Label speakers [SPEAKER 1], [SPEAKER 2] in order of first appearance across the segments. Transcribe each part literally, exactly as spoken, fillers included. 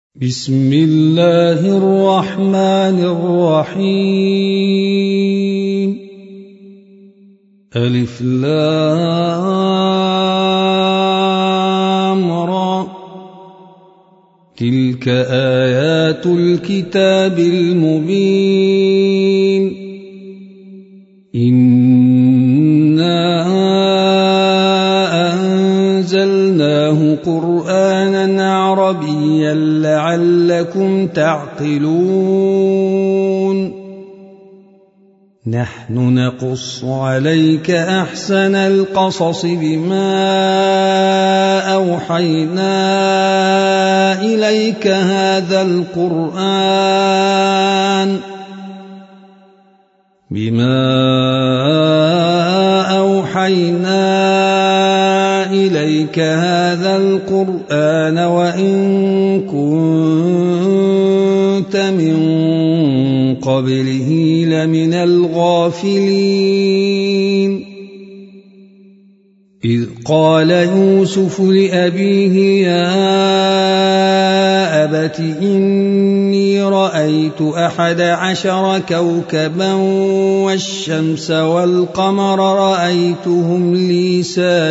[SPEAKER 1] بسم الله الرحمن الرحيم. ألف لام را. تلك آيات الكتاب المبين. إنا أنزلناه قرآنا عربيا لعلكم تعقلون. نحن نقص عليك أحسن القصص بما أوحينا إليك هذا القرآن بما أوحينا إليك هذا القرآن وإن كنت من قبله لمن الغافلين. إذ قال يوسف لأبيه يا أبت إني رأيت أحد عشر كوكبا والشمس والقمر رأيتهم لي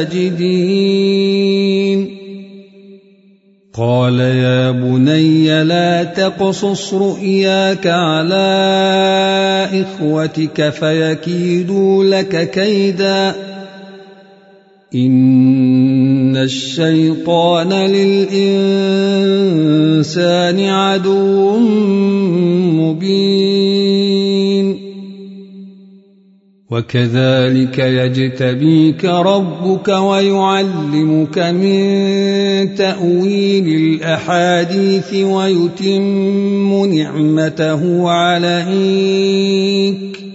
[SPEAKER 1] ساجدين. قال يا بني لا تقصص رؤياك على إخوتك فيكيدوا لك كيدا إن الشيطان للإنسان عدو مبين. وكذلك يجتبيك ربك ويعلمك من تأويل الأحاديث ويتم نعمته عليك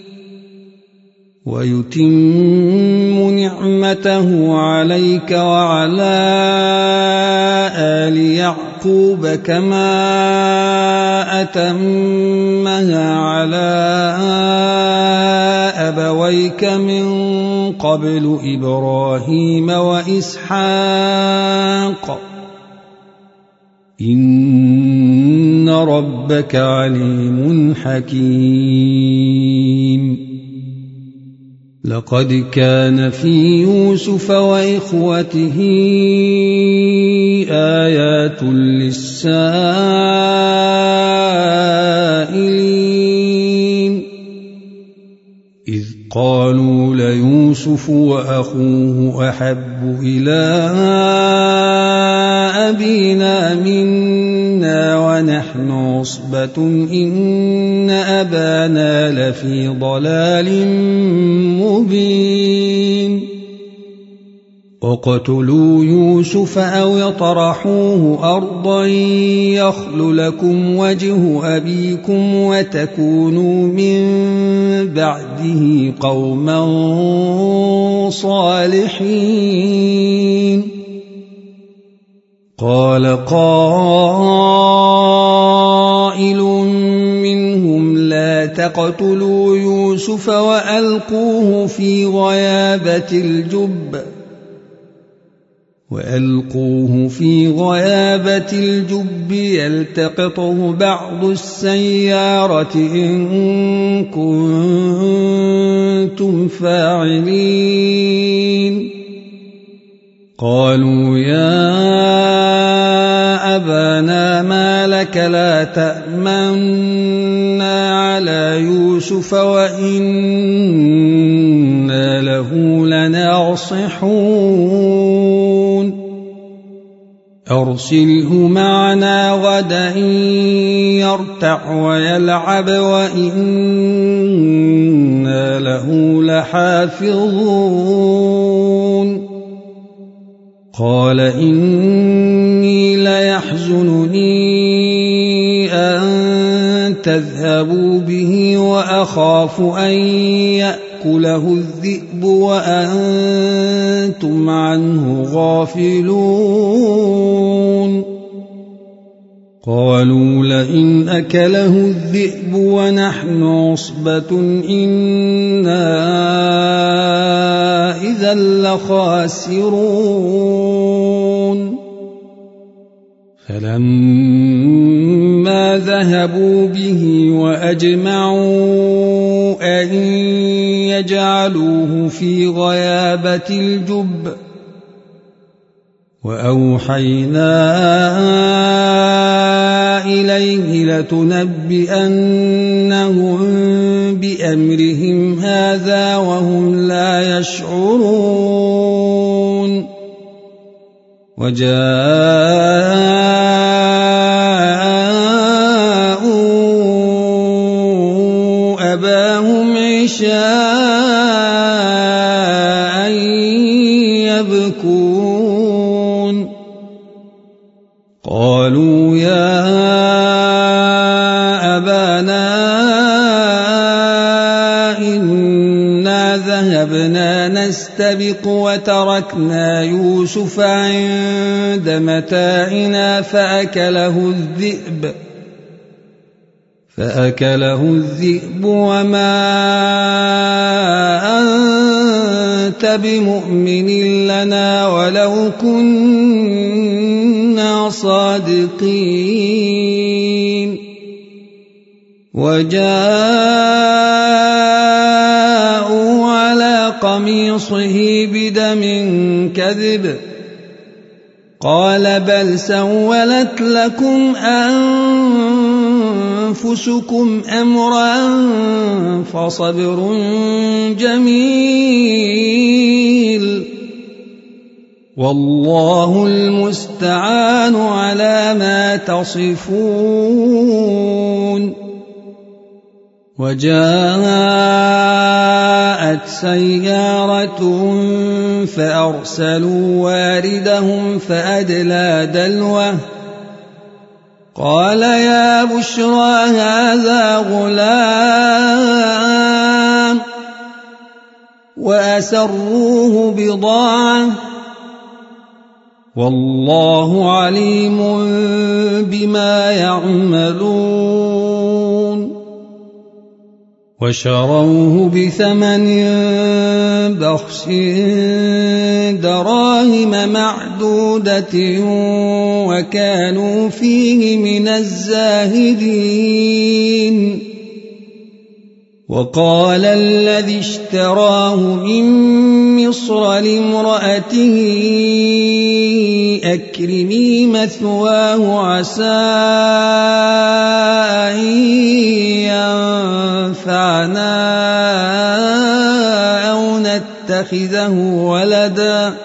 [SPEAKER 1] ويتم نعمته عليك وعلى آل يعقوب كما أتمها على أبويك من قبل إبراهيم وإسحاق إن ربك عليم حكيم. لقد كان في يوسف وإخوته آيات للسائلين إذ قالوا ليوسف وأخوه أحب إلى أبينا منا ونحن عصبة إن أبانا لفي ضلال مبين. اقتلوا يوسف أو يطرحوه أرضا يخل لكم وجه أبيكم وتكونوا من بعده قوما صالحين. قال قائل منهم لا تقتلوا يوسف وألقوه في غيابة الجب وألقوه في غيابة الجب يلتقطه بعض السيارة إن كنتم فاعلين. قالوا يا أبانا ما لك لا تأمنا على يوسف وإنا له لناصحون. أرسله معنا غدا يرتع ويلعب وإنا له لحافظون. قال إني ليحزنني أن تذهبوا به وأخاف أن يأكله الذئب وأنتم عنه غافلون. قالوا لئن أكله الذئب ونحن عصبة إنا إذا لخاسرون. فلما فذهبوا به وأجمعوا أن يجعلوه في غيابة الجب وأوحينا إليه لتنبئنهم بأمرهم هذا وهم لا يشعرون وجاءوا أباهم عشاء يبكون قالوا يا أبانا إنا ذهبنا نستبق وتركنا يوسف عند متاعنا فأكله الذئب فأكله الذئب وما أنت بمؤمن لنا ولو كنا صادقين وجاءوا على قميصه بدم كذب قال بل سولت لكم أنفسكم أمرا فصبر جميل والله المستعان على ما تصفون وجاءت سيارة فأرسلوا واردهم فأدلى دلوه قال يا بشرى هذا غلام وأسروه بضاعة والله عليم بما يعملون وشروه بثمن بخس دراهم معدودة وكانوا فيه من الزاهدين وقال الذي اشتراه من مصر لامرأته أكرمي مثواه عسى أن ينفعنا أو نتخذه ولدا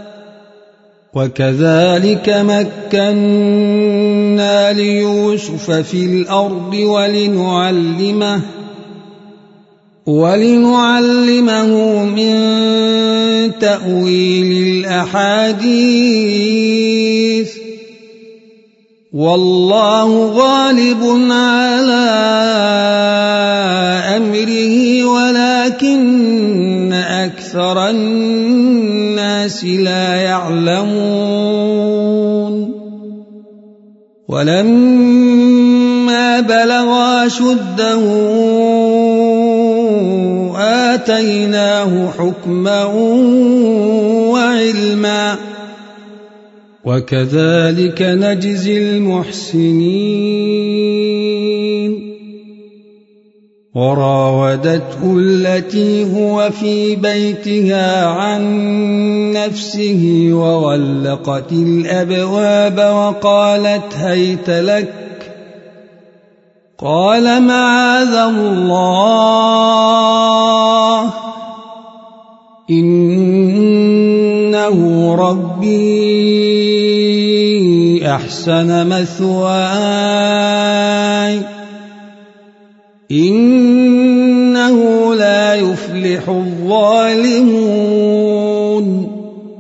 [SPEAKER 1] وكذلك مكنا ليوسف في الأرض ولنعلمه ولنعلمه من تأويل الأحاديث والله غالب على أمره ولكن أكثر الناس لا يعلمون ولما بلغ أشده آتيناه حكما وعلما وكذلك نجزي المحسنين وراودته التي هو في بيتها عن نفسه وغلقت الأبواب وقالت هيت لك قال معاذ الله إنه ربي أحسن مثواي إنه لا يفلح الظالمون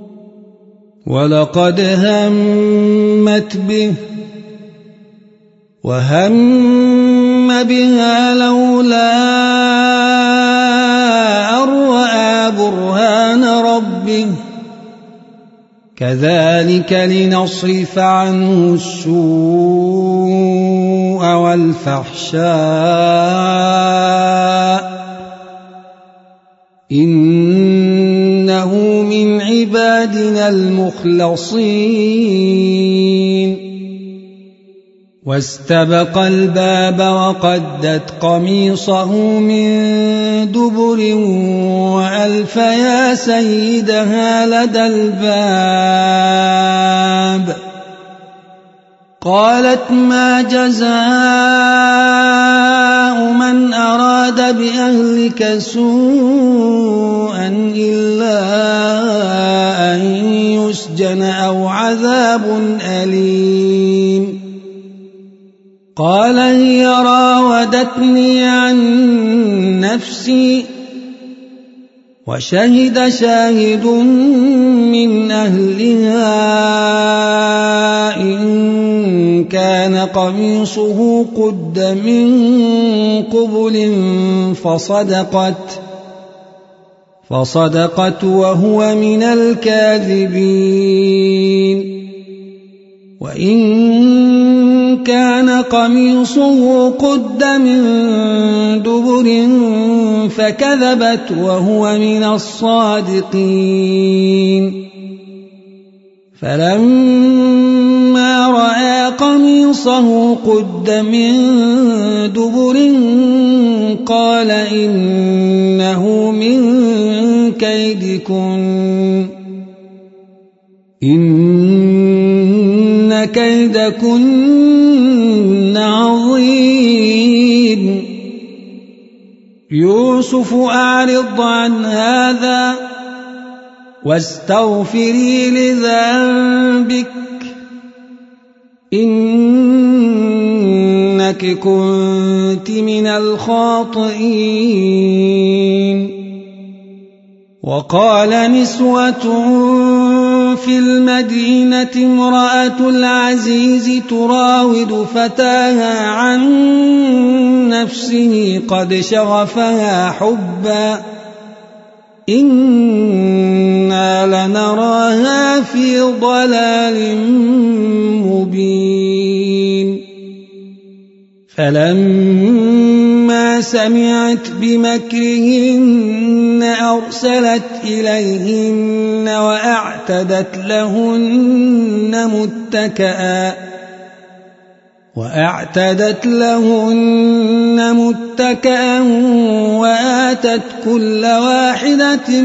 [SPEAKER 1] ولقد همت به وهم بها لولا أن رأى برهان ربه كذلك لنصرف عنه السوء والفحشاء إنه من عبادنا المخلصين واستبق الباب وقدت قميصه من دبر وألف يا سيدها لدى الباب. قالت ما جزاء من أراد بأهلك سوءا إلا أن يسجن أو عذاب أليم. قال هي راودتني عن نفسي وشهد شاهد من أهلها إن كان قميصه قد من قبل فصدقت فصدقت وهو من الكاذبين. وإن كان قميصه قد من دبر فكذبت وهو من الصادقين. فلما رأى قميصه قد من دبر قال إنه من كيدكن إن كيدكن عظيم. يوسف أعرض عن هذا واستغفري لذنبك إنك كنت من الخاطئين. وقال نسوة في المدينة امرأة العزيز تراود فتاها عن نفسه قد شغفها حبا إنا لنراها في ضلال مبين. فلما سمعت بمكرهن أرسلت إليهن وأعتدت لهن متكئا وأعتدت لهن متكئا وآتت كل واحدة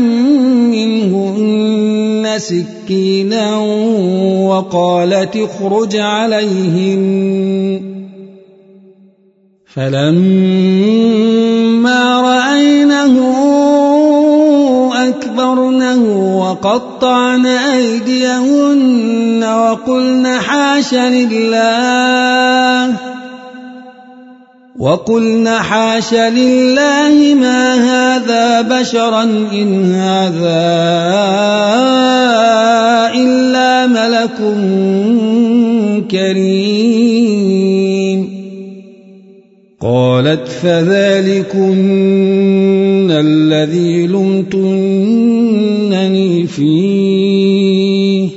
[SPEAKER 1] منهن سكينا وقالت اخرج عليهن. فلما رأينه أكبرنه وقطعن أيديهن وقلن حاش لله وقلن حاش لله ما هذا بشرا إن هذا إلا ملك كريم. قالت فذلكن الذي لمتنني فيه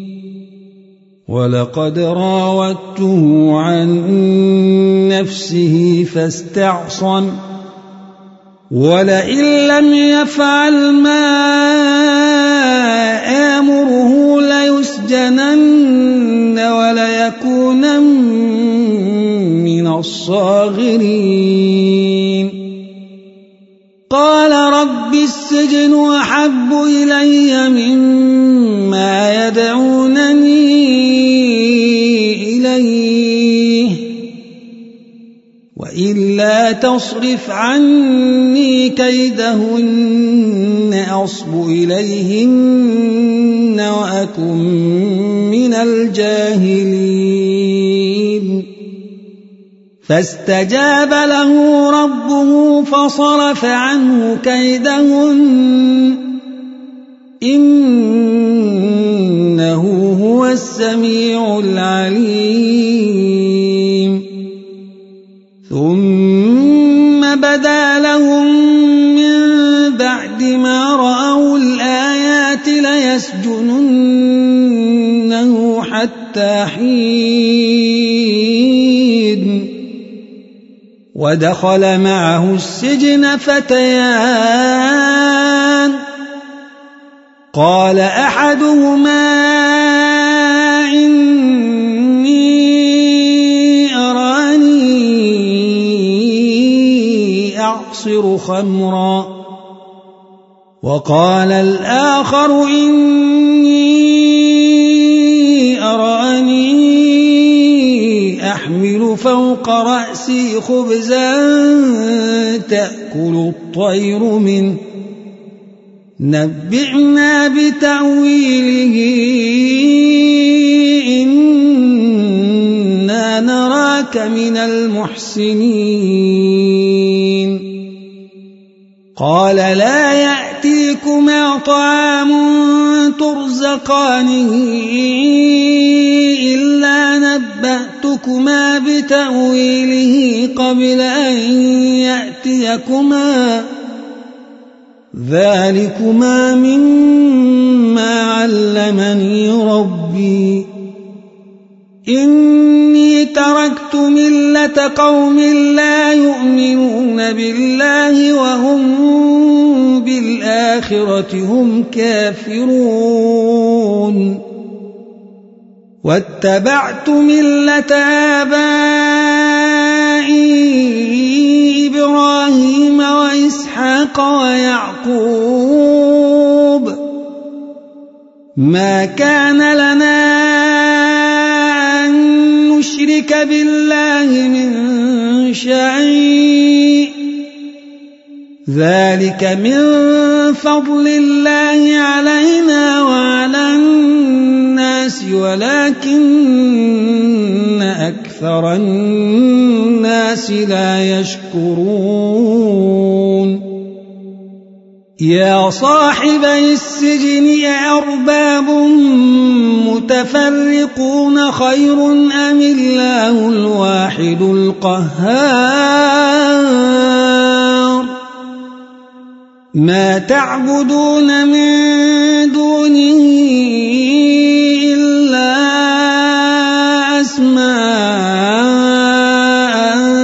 [SPEAKER 1] ولقد راودته عن نفسه فاستعصم ولئن لم يفعل ما آمره ليسجنن وليكونن من الصاغرين. قال رب السجن أحب إلي مما يدعونني إليه وإلا تصرف عني كيدهن أصب إليهن وأكن من الجاهلين. فاستجاب له ربه فصرف عنه كيدهن إنه هو السميع العليم. ثم بدا لهم من بعد ما رأوا الآيات ليسجننه حتى حين. ودخل معه السجن فتيان قال أحدهما إني يعصر خمرا وقال الآخر إني أراني أحمل فوق رأسي خبزا تأكل الطير منه نبئنا بتأويله إنا نراك من المحسنين قال لا يأتيكما طعام ترزقانه إلا نبأتكما بتأويله قبل أن يأتيكما ذلكما مما علمني ربي إني تركت ملة قوم لا يؤمنون بالله وهم بالآخرة هم كافرون واتبعت ملة آبائي إبراهيم وإسحاق ويعقوب ما كان لنا أن نشرك بالله من شيء ذلك من فضل الله علينا وعلى الناس ولكن أكثر الناس لا يشكرون يا صاحبي السجن أأرباب متفرقون خير أم الله الواحد القهار ما تعبدون من دونه إلا أسماء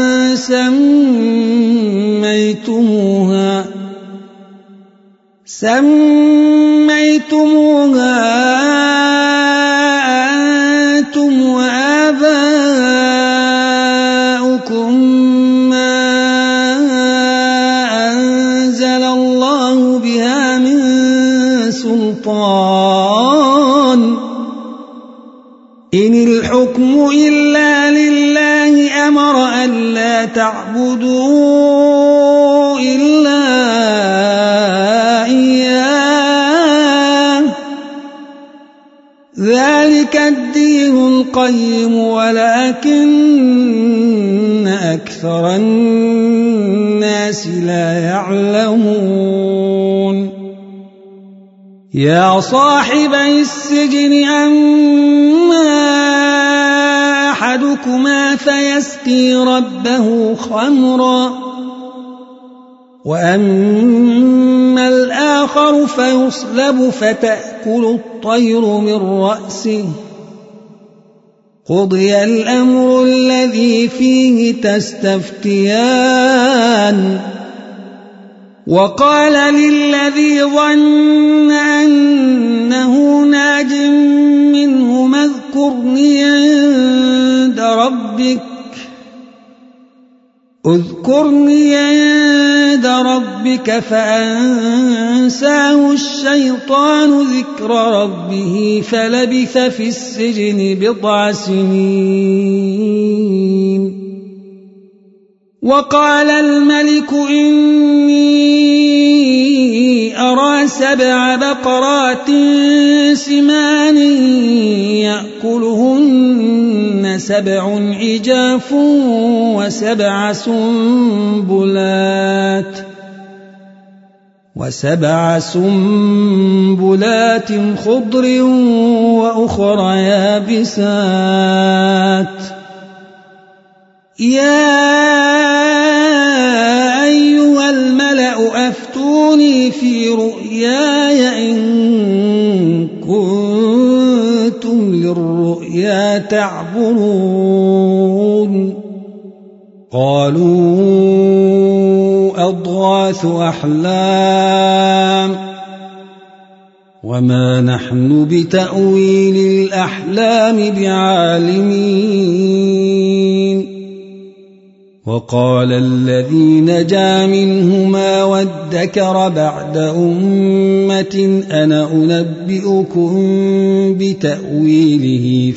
[SPEAKER 1] سميتموها سميتموها أنتم وآباؤكم ما أنزل الله بها من سلطان إن الحكم إلا لله أمر ألا تعبدوا إلا إياه ذلك الدين القيم ولكن أكثر الناس لا يعلمون يا صاحبي السجن أما أحدكما فيسقي ربه خمرا وأما الآخر فيصلب فتأكل الطير من رأسه قضي الأمر الذي فيه تستفتيان وقال للذي ظن أنه ناج منهما اذكرني عند ربك اذكرني عند ربك فأنساه الشيطان ذكر ربه فلبث في السجن بضع سنين وقال الملك إني أرى سبع بقرات سمان يأكلهن سبع عجاف وسبع سنبلات وسبع سنبلات خضر وأخرى يابسات يا أيها الملأ أفتوني في رؤياي إن كنتم للرؤيا تعبرون قالوا أضغاث أحلام وما نحن بتأويل الأحلام بعالمين وقال الذي نجا منهما وادكر بعد أمة أنا أنبئكم بتأويله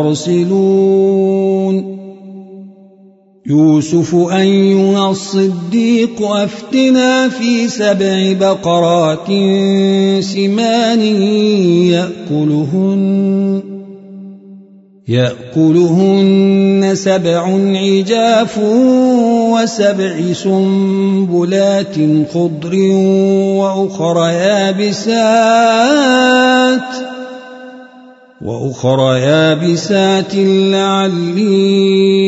[SPEAKER 1] فأرسلون يوسف أيها الصديق أفتنا في سبع بقرات سمان يأكلهن يأكلهن سبع عجاف وسبع سنبلات خضر وأخر يابسات وأخر يابسات لعلي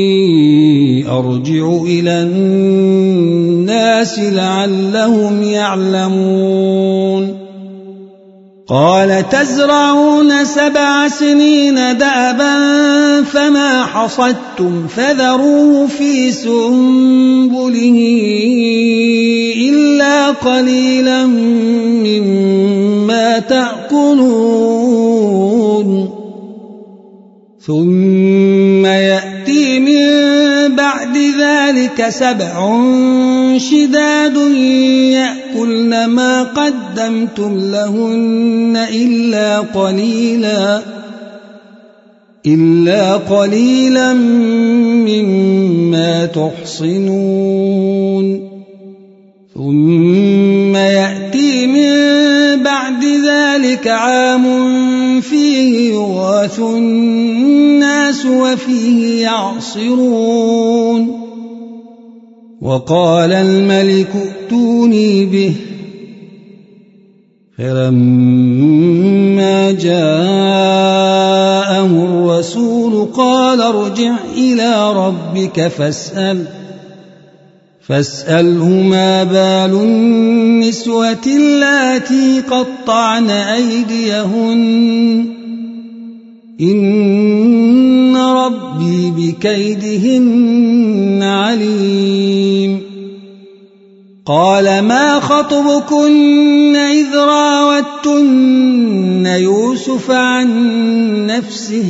[SPEAKER 1] أرجع إلى الناس لعلهم يعلمون قال تزرعون سبع سنين دأبا فما حصدتم فذروه في سنبله إلا قليلا مما تأكلون ثم يأتي من بعد ذلك سبع شداد يأكلن ما قدمتم لهن إلا قليلا إلا قليلا مما تحصنون ثم يأتي من بعد ذلك عام فيه يغاث الناس وفيه يعصرون وقال الملك ائتوني به فلما جاءه الرسول قال ارجع إلى ربك فاسأل فاسأله ما بال النسوة اللاتي قطعن أيديهن إن ربي بكيدهن عليم قال ما خطبكن إذ راوتن يوسف عن نفسه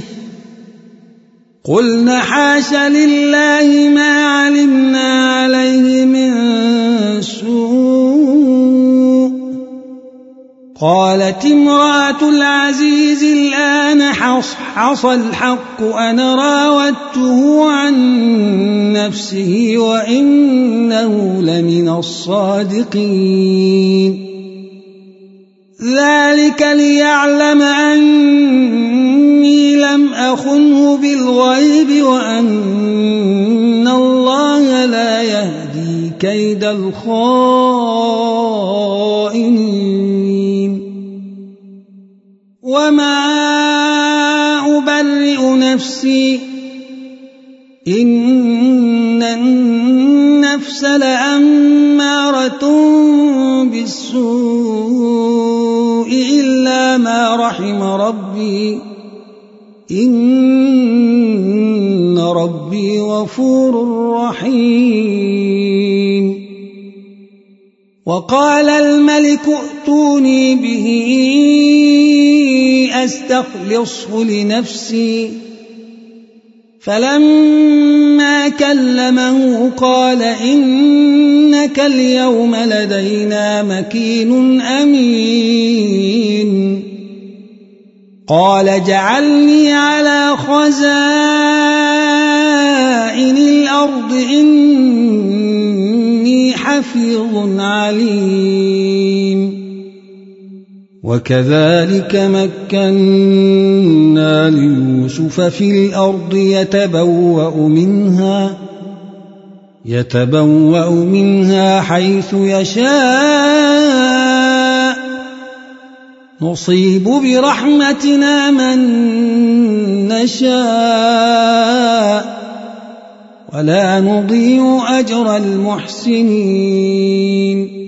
[SPEAKER 1] قلنا حاش لله ما علمنا عليه من سوء قالت امرأة العزيز الآن حصحص الحق أنا راودته عن نفسه وإنه لمن الصادقين ذلك ليعلم أني لم أخنه بالغيب وأن الله لا يهدي كيد الخائنين وما أبرئ نفسي إن النفس لأمارة بالسوء إلا ما رحم ربي إن ربي غفور رحيم وقال الملك ائتوني به أستخلصه لنفسي فلما كلمه قال إنك اليوم لدينا مكين أمين قال جعلني على خزائن الأرض إني حفيظ عليم وكذلك مكنا ليوسف في الأرض يتبوأ منها يتبوأ منها حيث يشاء نصيب برحمتنا من نشاء ولا نضيع أجر المحسنين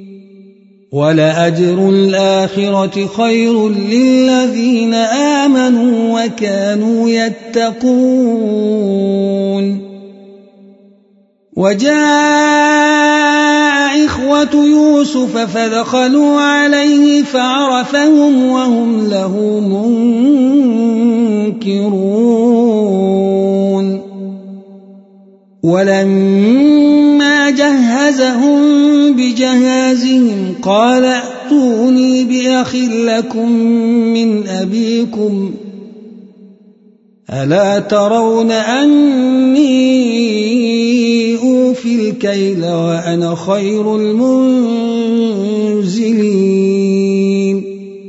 [SPEAKER 1] ولأجر الآخرة خير للذين آمنوا وكانوا يتقون وجاء إخوة يوسف فدخلوا عليه فعرفهم وهم له منكرون ولما جهزهم بجهازهم قال ائتوني بأخ لكم من أبيكم ألا ترون أني أوفي الكيل وأنا خير المنزلين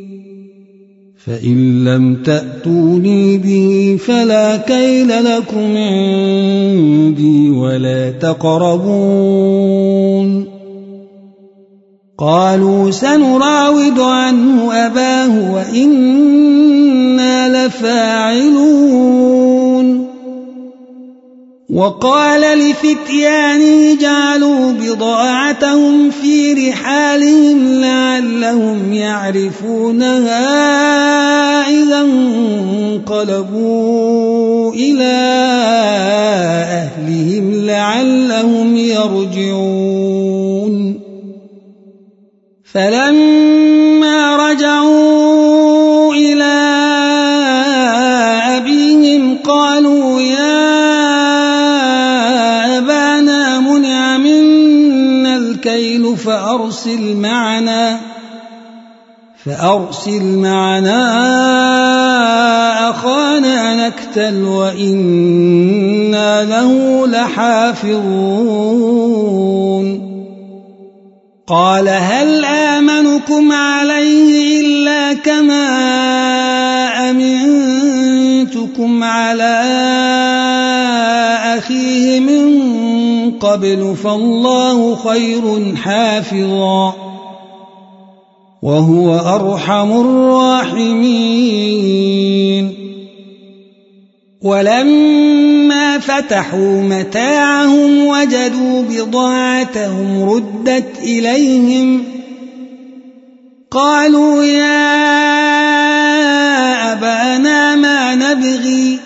[SPEAKER 1] فإن لم تأتوني به فلا كيل لكم عندي ولا تقربون قالوا سنراود عنه أباه وإنا لفاعلون وقال لفتيانه جعلوا بضاعتهم في رحالهم لعلهم يعرفونها إذا انقلبوا إلى أهلهم لعلهم يرجعون فلما رجعوا إلى أبيهم قالوا يا أبانا منع منا الكيل فأرسل معنا فأرسل معنا أخانا نكتل وإنا له لحافظون قال هل آمنكم عليه إلا كما أمنتكم على أخيه من قبل فالله خير حافظا وهو أرحم الراحمين ولما فتحوا متاعهم وجدوا بضاعتهم ردت إليهم قالوا يا أبانا ما نبغي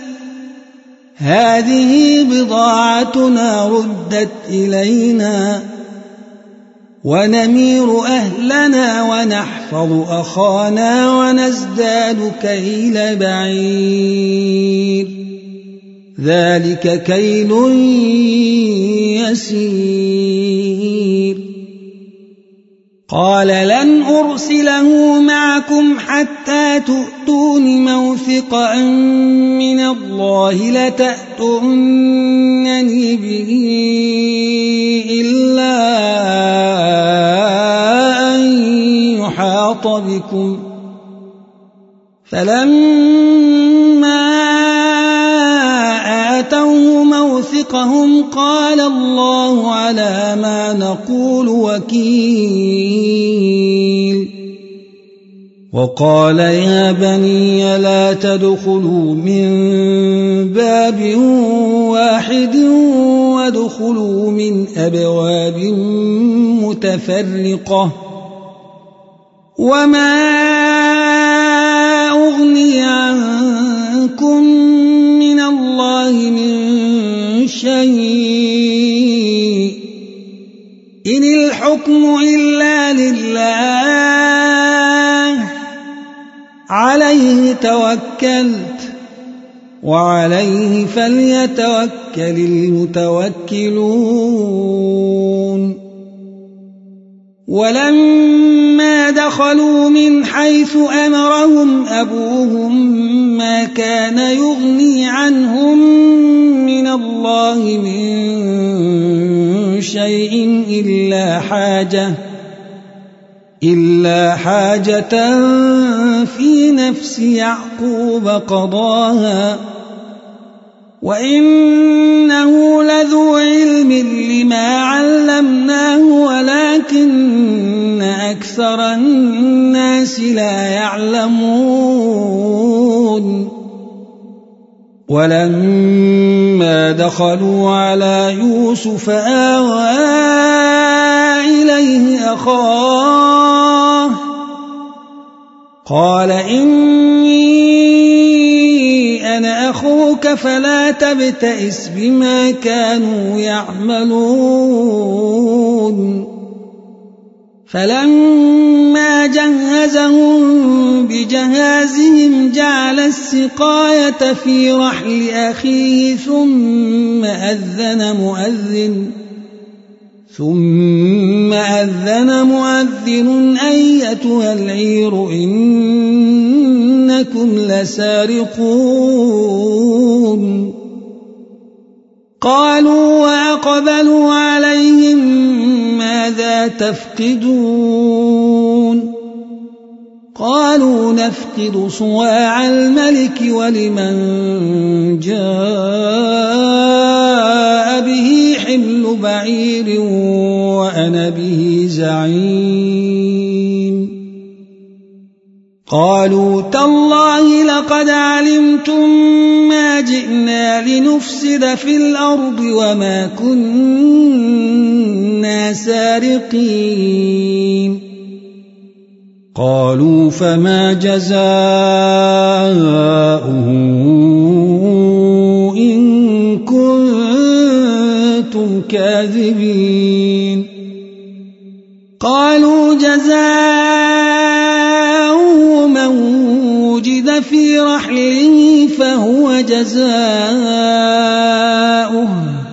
[SPEAKER 1] هذه بضاعتنا ردت إلينا ونمير أهلنا ونحفظ أخانا ونزداد كيل بعير ذلك كيل يسير قال لن أرسله معكم حتى تؤتون موثقا من الله لتأتونني به إلا أن يحاط بكم فلما آتوه موثقهم قال الله على ما نقول وكيل وقال يا بني لا تدخلوا من باب واحد وادخلوا من أبواب متفرقة وما أغني عنكم من الله من شيء إن الحكم إلا لله عليه توكلت وعليه فليتوكل المتوكلون ولما دخلوا من حيث أمرهم أبوهم ما كان يغني عنهم من الله من شيء إلا حاجة إلا حاجة في نفس يعقوب قضاها وإنه لذو علم لما علمناه ولكن أكثر الناس لا يعلمون ولما دخلوا على يوسف آوى إليه أخاه قال إني أنا أخوك فلا تبتئس بما كانوا يعملون فلما جهزهم بجهازهم جعل السقاية في رحل أخيه ثم أذن مؤذن ثم أذن مؤذن أيتها العير إنكم لسارقون قالوا وأقبلوا عليهم ماذا تفقدون قالوا نفقد صواع الملك ولمن جاء به حمل بعير وأنا به زعيم قالوا تالله لقد علمتم ما جئنا لنفسد في الأرض وما كنا سارقين قالوا فما جزاؤه إن كنتم كاذبين قالوا جزاؤه من وجد في رحله فهو جزاؤه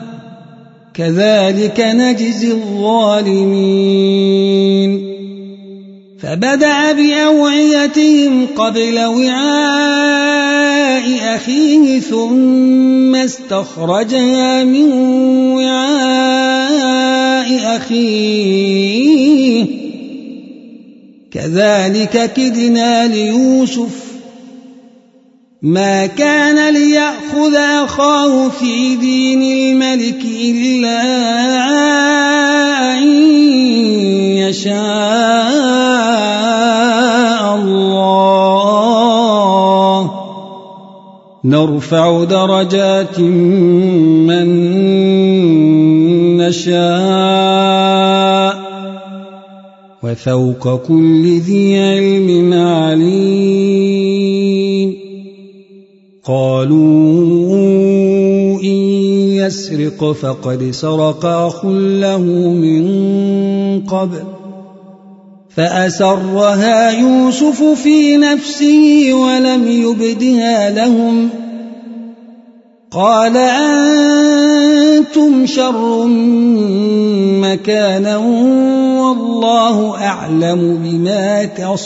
[SPEAKER 1] كذلك نجزي الظالمين فبدأ بأوعيتهم قبل وعاء أخيه ثم استخرجها من وعاء أخيه كذلك كدنا ليوسف ما كان ليأخذ أخاه في دين الملك إلا أن يشاء الله نرفع درجات من نشاء وفوق كل ذي علم عليم قالوا إن يسرق فقد سرق أخ له من قبل فأسرها يوسف في نفسه ولم يبدها لهم قال أنتم شر مكانا والله أعلم بما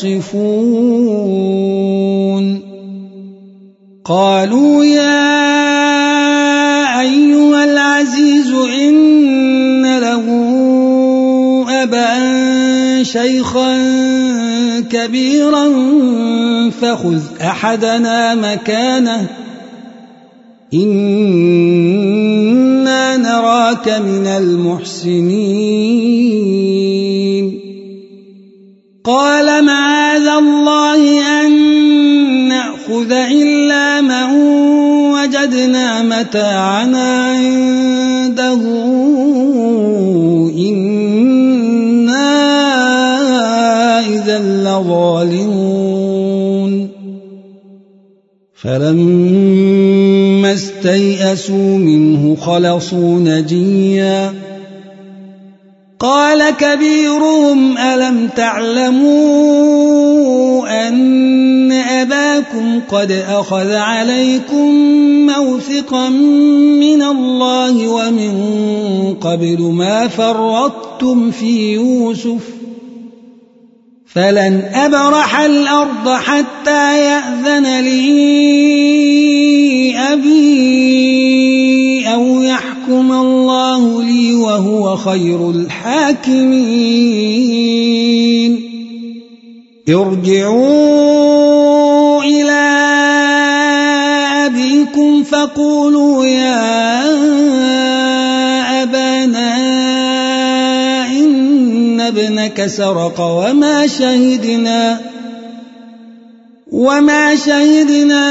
[SPEAKER 1] تصفون قالوا يا أيها العزيز إن له أبا شيخا كبيرا فخذ أحدنا مكانه إنا نراك من المحسنين قال معاذ الله أن نأخذ إلا من وجدنا متاعنا عنده إنا إذا لظالمون فلما استيئسوا منه خلصوا نجيا قال كبيرهم ألم تعلموا أن أباكم قد أخذ عليكم موثقا من الله ومن قبل ما فرطتم في يوسف فلن أبرح الأرض حتى يأذن لي أبي أو يحكم الله لي وهو خير الحاكمين ارجعوا إلى أبيكم فقولوا يا أبانا إن ابنك سرق وما شهدنا وما شهدنا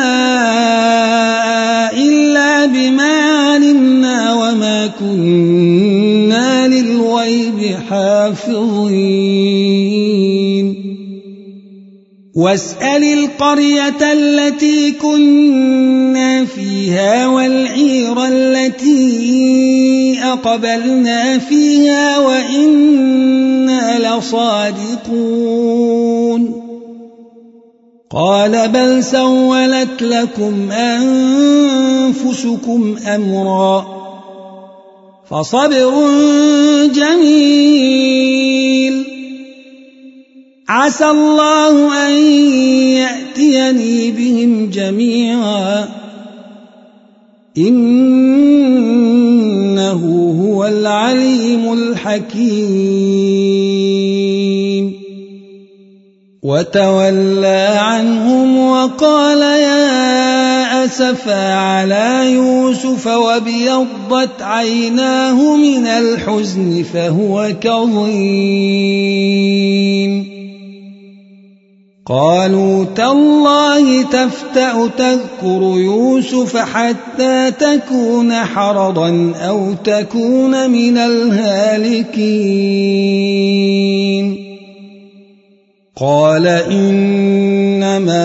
[SPEAKER 1] إلا بما علمنا وما كنا للغيب حافظين واسأل القرية التي كنا فيها والعير التي أقبلنا فيها وإنا لصادقون قال بل سولت لكم أنفسكم أمرا فصبر جميل عسى الله أن يأتيني بهم جميعا إنه هو العليم الحكيم وتولى عنهم وقال يا أسفا على يوسف وابيضت عيناه من الحزن فهو كظيم قالوا تالله تفتأ تذكر يوسف حتى تكون حرضا أو تكون من الهالكين قال إنما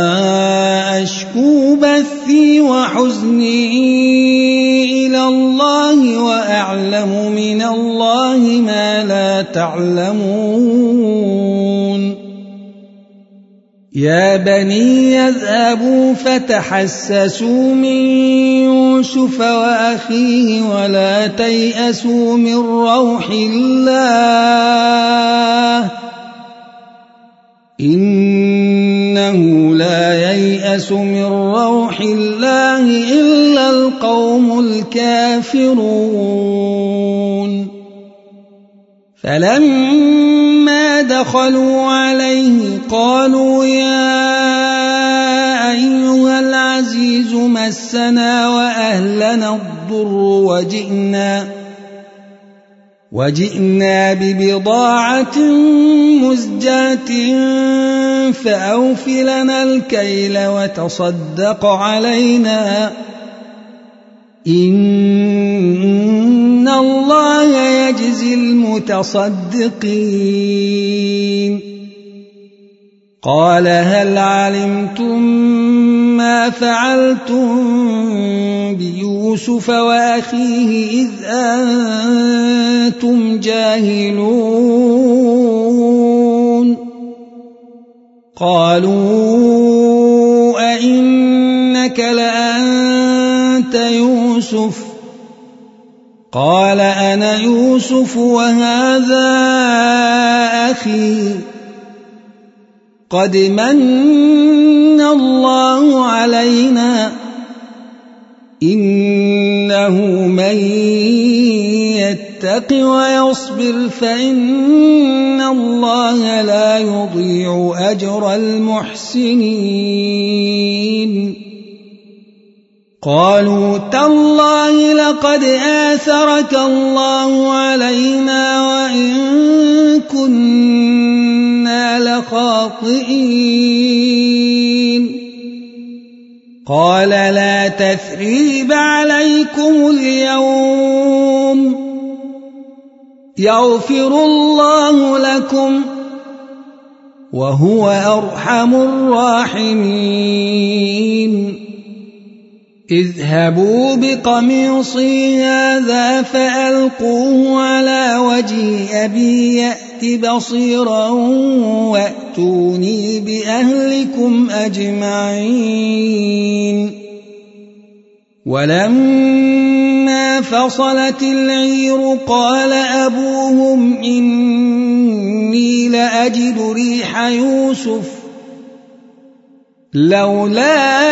[SPEAKER 1] أشكو بثي وحزني إلى الله وأعلم من الله ما لا تعلمون يا بني يذهبوا فتحسسوا من يوسف وأخيه ولا تيأسوا من روح الله إنه لا ييأس من روح الله إلا القوم الكافرون فلما دخلوا عليه قالوا يا أيها العزيز مسنا وأهلنا الضر وجئنا وجئنا ببضاعة مزجاة فأوف لنا الكيل وتصدق علينا إن الله يجزي المتصدقين قال هل علمتم ما فعلتم بيوسف وأخيه إذ أنتم جاهلون قالوا أئنك لأنت يوسف قال أنا يوسف وهذا أخي قد من الله علينا إنه من يتق ويصبر فإن الله لا يضيع أجر المحسنين قالوا تالله لقد آثرك الله علينا وإن كنا لخاطئين قال لا تثريب عليكم اليوم يغفر الله لكم وهو أرحم الراحمين اذهبوا بقميصي هذا فألقوه على وجه أبي يأت بصيرا وأتوني بأهلكم أجمعين ولما فصلت العير قال أبوهم إني لأجد ريح يوسف لولا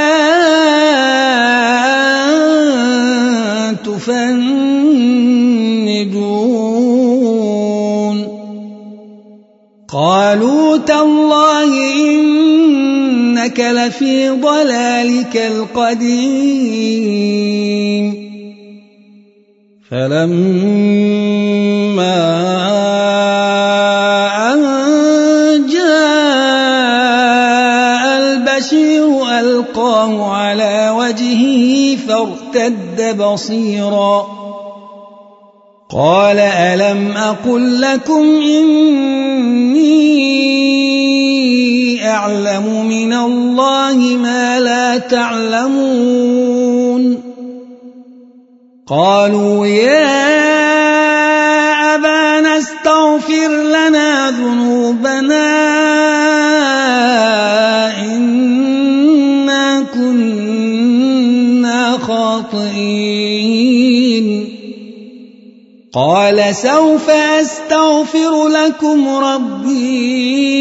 [SPEAKER 1] تفندون قالوا تالله إنك لفي ضلالك القديم فلما أن جاء البشير ألقاه على وجهه فارتد بصيرا قال ألم أقل لكم إني أعلم من الله ما لا تعلمون قالوا يا أبانا استغفر لنا ذنوبنا إنا كنا خاطئين قال سوف أستغفر لكم ربي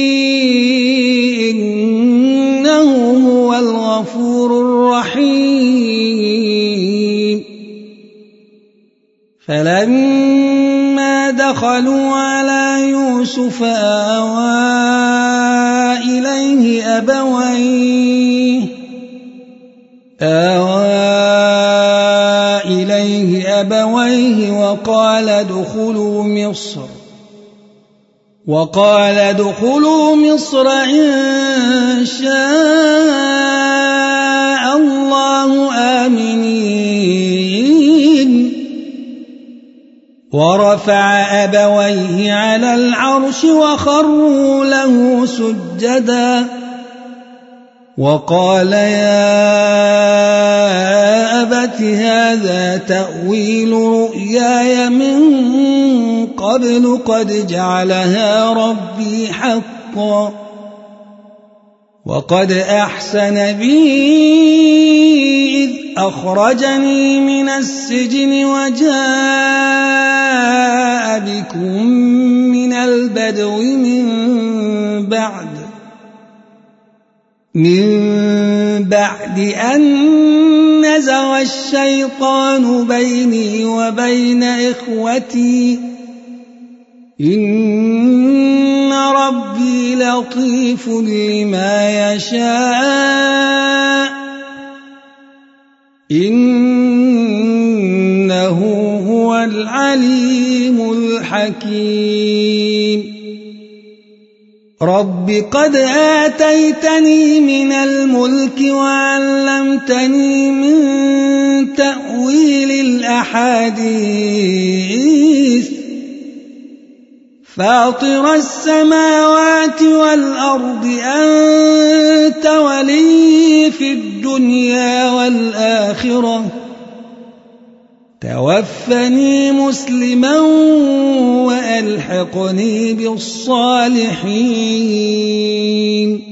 [SPEAKER 1] إنه هو الغفور الرحيم فلما دخلوا على يوسف آوى إليه أبويه آوى إليه أبويه وقال ادخلوا مصر وقال ادخلوا مصر إن شاء الله آمنين ورفع أبويه على العرش وخروا له سجدا وقال يا أبت هذا تأويل رؤياي من قبل قد جعلها ربي حقا وقد أحسن بي إذ أخرجني من السجن وجاء بكم من البدو من بعد من بعد أن نزغ الشيطان بيني وبين إخوتي إن ربي لطيف لما يشاء إنه هو العليم الحكيم رب قد آتيتني من الملك وعلمتني من تأويل الأحاديث فاطر السماوات والأرض أنت ولي في الدنيا والآخرة توفني مسلما وألحقني بالصالحين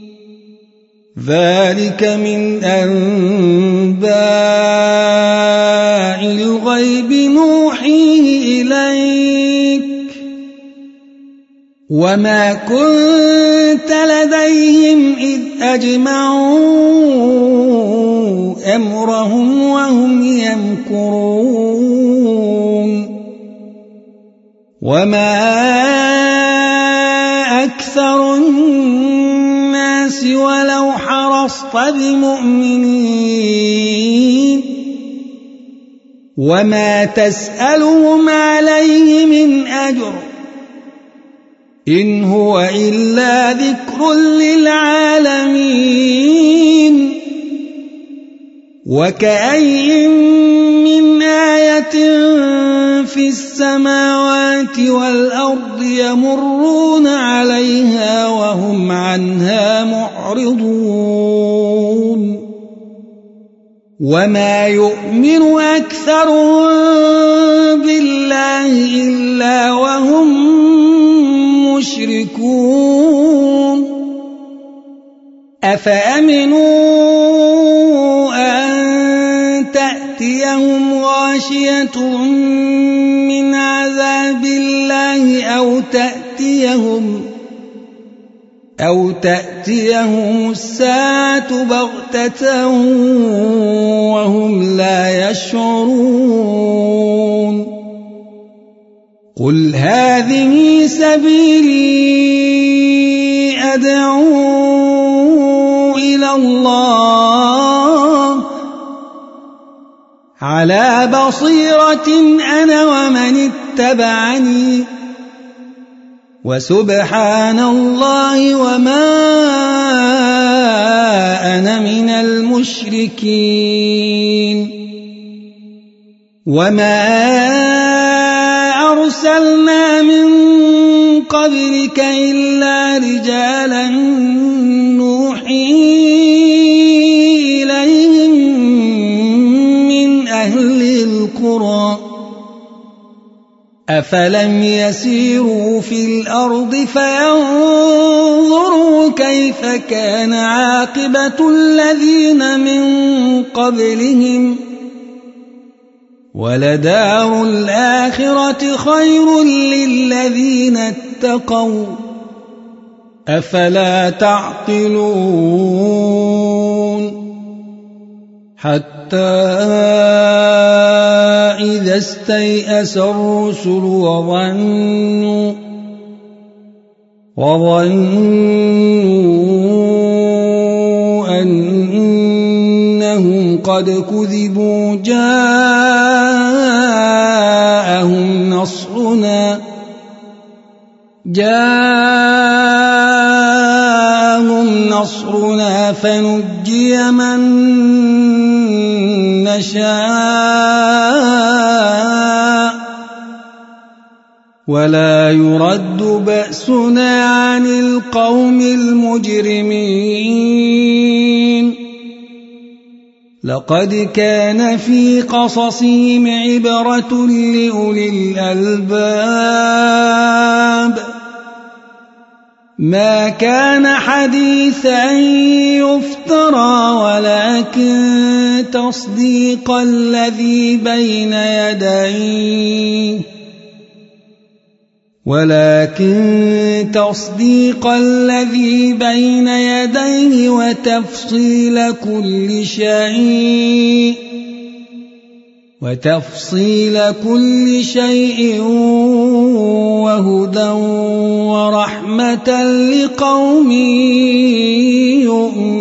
[SPEAKER 1] ذلك من أنباء الغيب نوحيه إليك وما كنت لديهم إذ أجمعوا أمرهم وهم يمكرون وما أكثر الناس ولو حرصت بمؤمنين وما تسألهم عليه من أجر إن هو إلا ذكر للعالمين وكأين من آية في السماوات والأرض يمرون عليها وهم عنها معرضون وما يؤمن أكثرهم بالله إلا وهم مشركون أفأمنوا أن تأتيهم غاشية من عذاب الله أو تأتيهم أو تأتيهم الساعة بغتة وهم لا يشعرون قل هذه سبيلي أدعو إلى الله على بصيرة أنا ومن اتبعني وسبحان الله وما أنا من المشركين وما أرسلنا من قبلك إلا رجالا نوحي إليهم من أهل القرى أفلم يسيروا في الأرض فينظروا كيف كان عاقبة الذين من قبلهم ولدار الآخرة خير للذين اتقوا أفلا تعقلون حتى إذا استيأس الرسل وظنوا وظنوا أنهم قد كذبوا جاءهم نصرنا جاءهم نصرنا فنجي من نشاء ولا يرد بأسنا عن القوم المجرمين لقد كان في قصصهم عبرة لأولي الألباب ما كان حديثا يفترى ولكن تصديق الذي بين يديه ولكن تصديق الذي بين يديه وتفصيل كل شيء وتفصيل كل شيء وهدى ورحمة لقوم يؤمنون